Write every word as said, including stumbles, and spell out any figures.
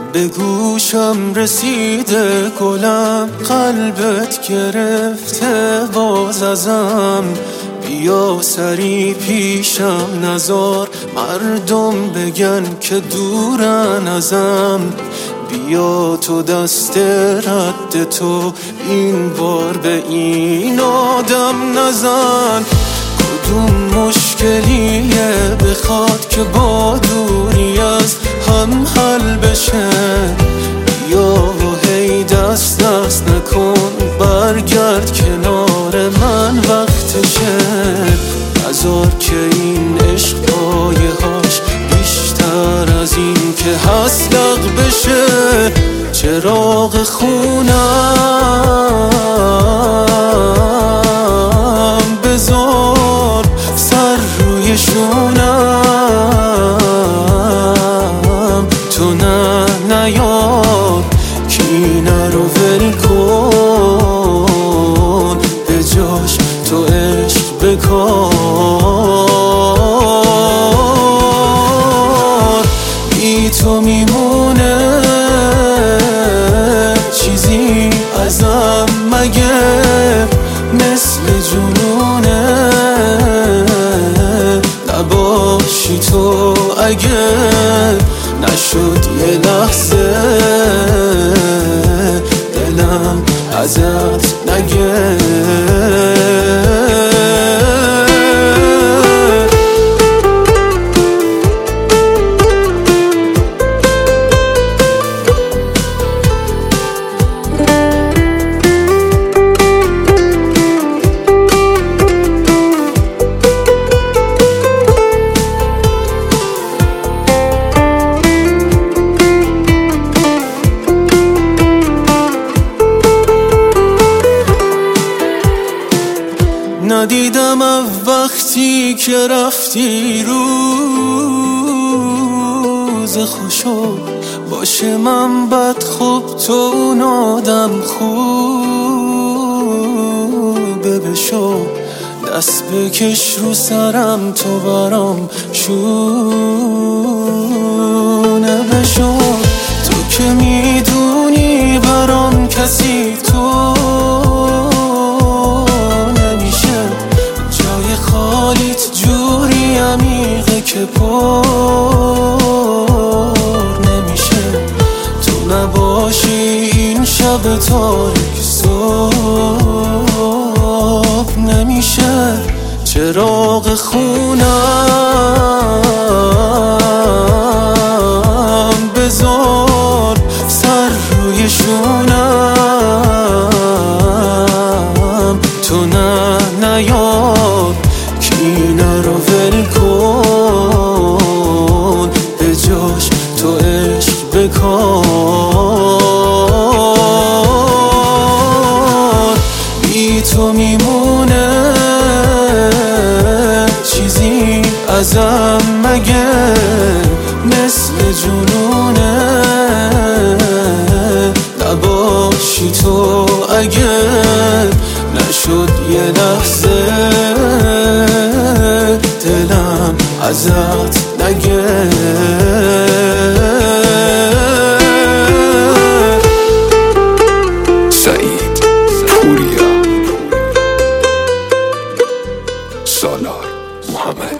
به گوشم رسیده گلم، قلبت گرفته باز ازم. بیا سری پیشم نزار، مردم بگن که دورن ازم. بیا تو دست رد تو این بار به این آدم نزن. کدوم مشکلیه بخواد که با دوری از هم حل بشه؟ بیا و هی دست دست نکن، برگرد کنار من وقتشه. نذار که این عشق پایه‌هاش بیشتر از این که هست لغ بشه. چراغ خونم بذار سر روی شونم، تو نه نیار کینه رو ول کن، به جاش تو عشق بکار. بی تو میمونه چیزی ازم مگه؟ مثل جنونه نباشی تو اگه نشد یه لحظه دلم ازت نگه. ندیدم از وقتی که رفتی روز خوشو باشه. من بد خوب تو اون آدم خوبه بشو. دست بکش رو سرم تو برام شونه بشو. تو که میدونی برام کسی تو خالیت جوری عمیقه که پر نمیشه. تو نباشی این شب تاریک صبح نمیشه. چراغ خونم بذار سر روی شونم، تو نه نیار کینه رو ول کن، به جاش تو عشق بکار. بی تو میمونه چیزی ازم مگه؟ مثل جنونه نباشی تو اگه نشد یه لحظه دلم ازت نگه. سعید پوریا، سالار محمدی.